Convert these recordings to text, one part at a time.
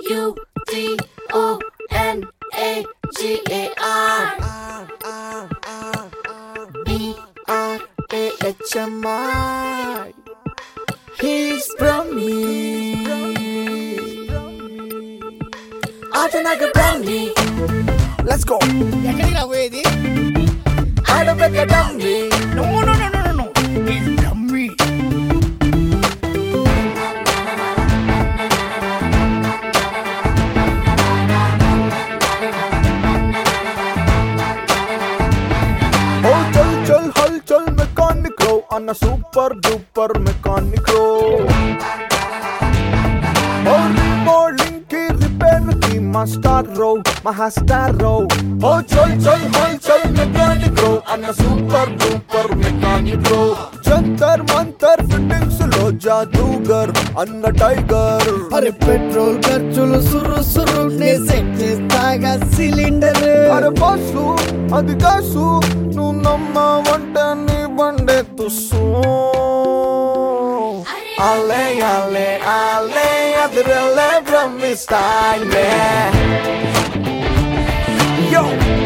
BRAHMI. He's from me. Atanaga Brownie. Let's go. ఎక్కడికి రాబోయేది? Adabeka Dummy. No. He's dummy. Oh, chal halchal mechanico. On a super duper mechanico. Oh, remodeling ki repair ki master row, mahastar row. Oh, chal halchal mechanico. On a super duper mechanico. Jantar mantar fittings lo jadugar, anna tiger. అరే petrol ఖర్చులు సురు నే set చేస్తాగా cylinder. అరే boss అది కాసు నువ్వు నమ్మవంట నీ బండే తుస్సు. Ale అదిరలే బ్రహ్మిస్తాయిలే. Yo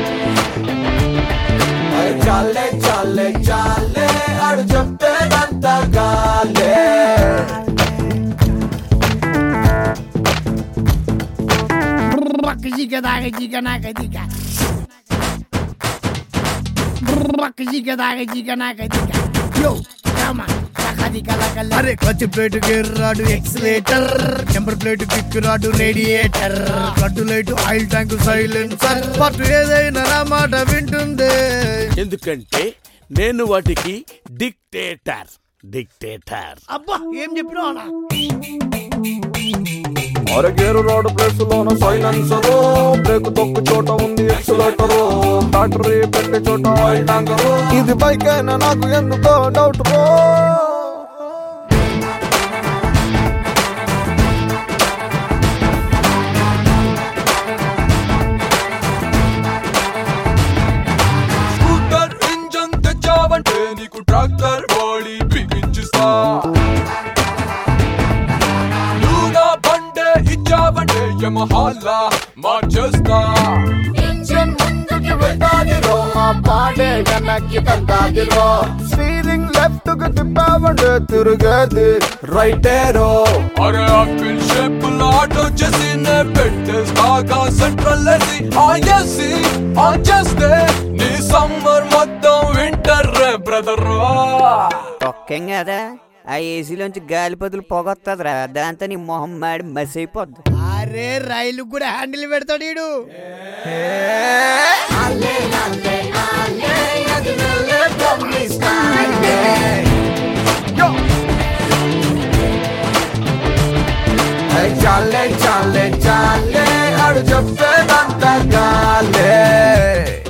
అరే చాలే అడు చెప్తేదంత గాలే. అరే clutch plate gear rod accelerator, number plate kick rod radiator, కట్టు లైట్ ఆయిల్ ట్యాంక్ సైలెన్సర్, పట్టు ఏదైనా నా మాట వింటుంది. ఎందుకంటే నేను వాటికి డిక్టేటర్. అబ్బా ఏం చెప్పినా అరే గేరు రాడు ప్లేస్ లోన సైలెన్సరు, బ్రేక్ తొక్కు చోట ఉంది ఎక్సిలేటరు, బ్యాటరీ పెట్టే చోట ఆయిల్ ట్యాంకరు. ఇది బైక్ అయినా నాకు ఎందుకో డౌట్ రో. స్కూటర్ ఇంజన్ తెచ్చావంటే నీకు ట్రాక్టర్ బాడీ బిగించిస్తా. లూనా బండే ఇచ్చావంటే యమహాలా మార్చేస్తా. ఇంజన్ ముందుకి వెళ్తాదిరో, మా బాడే వెనక్కి తంతాదిరో. స్టీరింగ్ లెఫ్ట్ కి తిప్పావంటే తిరిగేది రైటేరో. అరే ఆపిల్ షేప్ ఆటో చేసి నే పెట్టేస్తాగా సెంట్రల్ ఏసీ ఆన్ చేస్తే నీ సమ్మర్ మొత్తం వింటర్ రే బ్రదర్. ఒక్కేం కదా ఆ ఏసీలోంచి గాలి పదులు పొగొత్తదిరా, దాంతో నీ మొహం మాడి మసి అయిపోద్ది. అరే రైలు కూడా హ్యాండిల్ పెడతాడు ఈడు. చాలే అడు చెప్పేదంత గాలే.